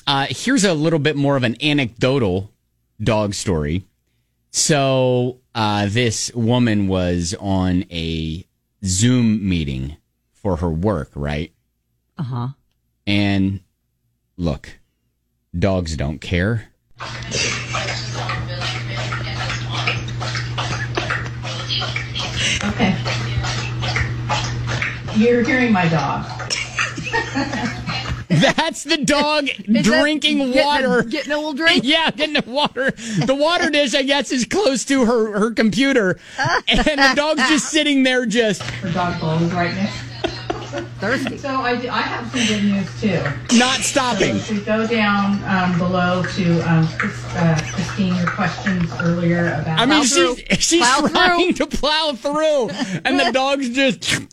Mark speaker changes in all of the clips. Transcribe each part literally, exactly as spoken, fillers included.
Speaker 1: uh, here's a little bit more of an anecdotal dog story. So uh, this woman was on a Zoom meeting for her work, right?
Speaker 2: Uh-huh.
Speaker 1: And look, dogs don't care.
Speaker 3: Okay. You're hearing my dog.
Speaker 1: That's the dog drinking
Speaker 2: getting
Speaker 1: water.
Speaker 2: A, getting a little drink?
Speaker 1: Yeah, getting the water. The water dish, I guess, is close to her, her computer. And the dog's just sitting there just...
Speaker 3: Her dog blows right now.
Speaker 2: Thirsty.
Speaker 3: So I, I have some good news, too.
Speaker 1: Not stopping.
Speaker 3: So if we go down um, below to um, Chris, uh, Christine, your questions earlier about...
Speaker 1: I mean,
Speaker 2: Plow
Speaker 1: she's,
Speaker 2: through.
Speaker 1: she's
Speaker 2: Plow
Speaker 1: trying
Speaker 2: through.
Speaker 1: to plow through. And the dog's just...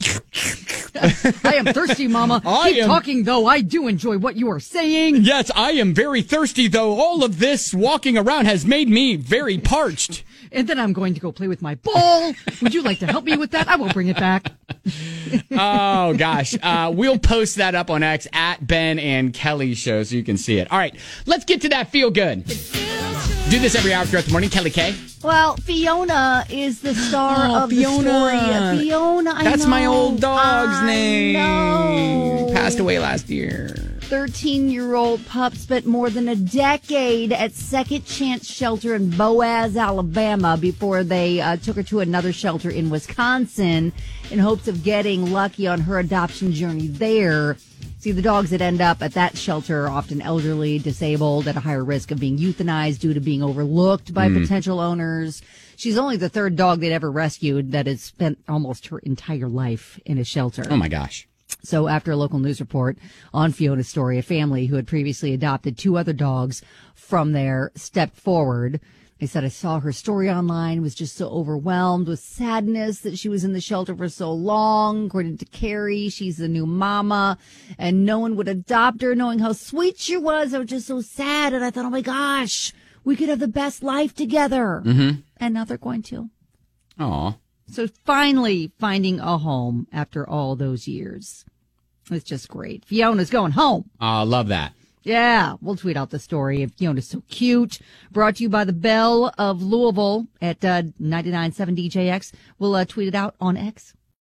Speaker 2: I am thirsty, Mama.
Speaker 1: I
Speaker 2: Keep
Speaker 1: am-
Speaker 2: talking, though. I do enjoy what you are saying.
Speaker 1: Yes, I am very thirsty, though. All of this walking around has made me very parched.
Speaker 2: And then I'm going to go play with my ball. Would you like to help me with that? I will bring it back.
Speaker 1: Oh, gosh. Uh, we'll post that up on X at Ben and Kelly Show so you can see it. All right, let's get to that feel good. Do this every hour throughout the morning. Kelly K.
Speaker 2: Well, Fiona is the star
Speaker 1: Oh,
Speaker 2: of
Speaker 1: Fiona.
Speaker 2: the story. Fiona, I
Speaker 1: That's
Speaker 2: know.
Speaker 1: my old dog's
Speaker 2: I
Speaker 1: name.
Speaker 2: know.
Speaker 1: Passed away last year.
Speaker 2: thirteen-year-old pup spent more than a decade at Second Chance Shelter in Boaz, Alabama, before they uh, took her to another shelter in Wisconsin in hopes of getting lucky on her adoption journey there. See, the dogs that end up at that shelter are often elderly, disabled, at a higher risk of being euthanized due to being overlooked by
Speaker 1: Mm.
Speaker 2: potential owners. She's only the third dog they'd ever rescued that has spent almost her entire life in a shelter.
Speaker 1: Oh, my gosh.
Speaker 2: So after a local news report on Fiona's story, a family who had previously adopted two other dogs from there stepped forward. They said, I saw her story online, was just so overwhelmed with sadness that she was in the shelter for so long. According to Carrie, she's the new mama, and no one would adopt her, knowing how sweet she was. I was just so sad, and I thought, oh my gosh, we could have the best life together.
Speaker 1: Mm-hmm.
Speaker 2: And now they're going to.
Speaker 1: Aw.
Speaker 2: So finally finding a home after all those years. It's just great. Fiona's going home.
Speaker 1: I love that.
Speaker 2: Yeah, we'll tweet out the story of Fiona's so cute. Brought to you by the Belle of Louisville at uh, ninety-nine point seven D J X. We'll uh, tweet it out on X.